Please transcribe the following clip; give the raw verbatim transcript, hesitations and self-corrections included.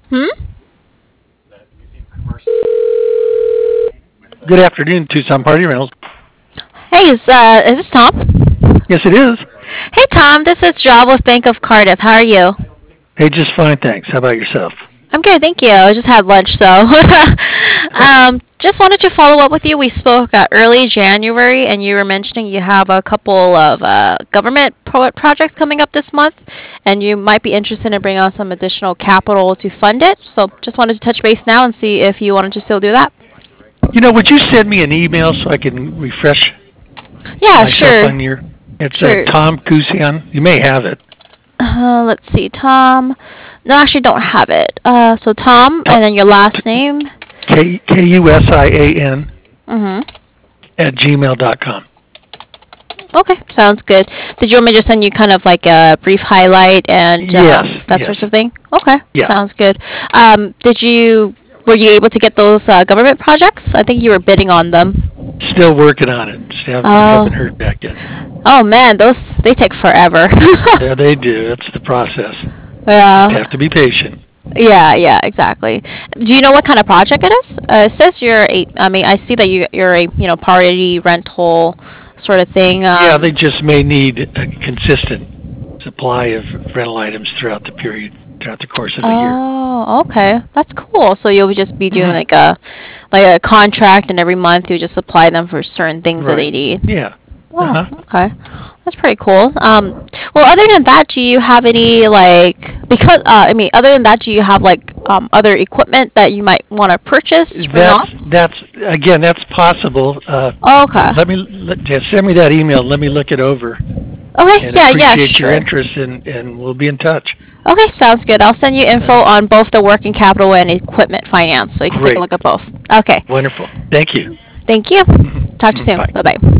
Hmm? Good afternoon, Tucson Party Rentals. Hey, is, uh, is this Tom? Yes, it is. Hey, Tom, this is Job with Bank of Cardiff. How are you? Hey, just fine, thanks. How about yourself? I'm good, thank you. I just had lunch, so. um, just wanted to follow up with you. We spoke uh, early January, and you were mentioning you have a couple of uh, government pro- projects coming up this month, and you might be interested in bringing on some additional capital to fund it. So just wanted to touch base now and see if you wanted to still do that. You know, would you send me an email so I can refresh Yeah, myself sure. on your? It's uh, Sure. Tom Kusian. You may have it. Uh, let's see, Tom. No, I actually don't have it. Uh, so Tom, and then your last name. K K U S I A N Mm-hmm. at gmail dot com. Okay, sounds good. Did you want me to just send you kind of like a brief highlight and Yes, um, that yes. sort of thing? Okay, Yeah. sounds good. Um, did you were you able to get those uh, government projects? I think you were bidding on them. Still working on it. Still haven't, Oh. haven't heard back yet. Oh man, those they take forever. Yeah, they do. That's the process. You Yeah. have to be patient. Yeah, yeah, exactly. Do you know what kind of project it is? Uh, it says you're a. I mean, I see that you you're a you know party rental sort of thing. Um, Yeah, they just may need a consistent supply of rental items throughout the period, throughout the course of the year. Oh, okay, that's cool. So you'll just be doing Mhm. like a like a contract, and every month you just supply them for certain things that they Right. need. Yeah. Oh, Uh-huh. okay. That's pretty cool. Um, well, other than that, do you have any like because uh, I mean, other than that, do you have like um, other equipment that you might want to purchase? Bring That's on? that's again that's possible. Uh, Oh, okay. let me let, yeah, send me that email. Let me look it over Okay. and Yeah. Yeah. appreciate your Sure. interest, and and we'll be in touch. Okay. Sounds good. I'll send you info Uh, on both the working capital and equipment finance, so you can take a Great, look at both. Okay. wonderful. Thank you. Thank you. Talk to you soon. Bye. Bye bye.